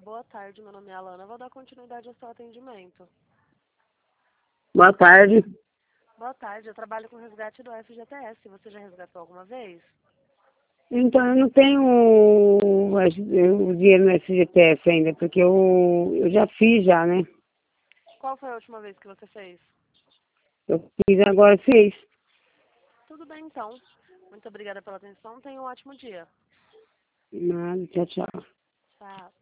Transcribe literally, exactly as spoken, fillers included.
boa tarde, meu nome é Alana, vou dar continuidade ao seu atendimento. Boa tarde. Boa tarde, eu trabalho com resgate do F G T S, você já resgatou alguma vez? Então, eu não tenho o, o dinheiro no S G P S ainda, porque eu, eu já fiz já, né? Qual foi a última vez que você fez? Eu fiz agora seis. Tudo bem, então. Muito obrigada pela atenção, tenha um ótimo dia. Nada, tchau, tchau. Tchau.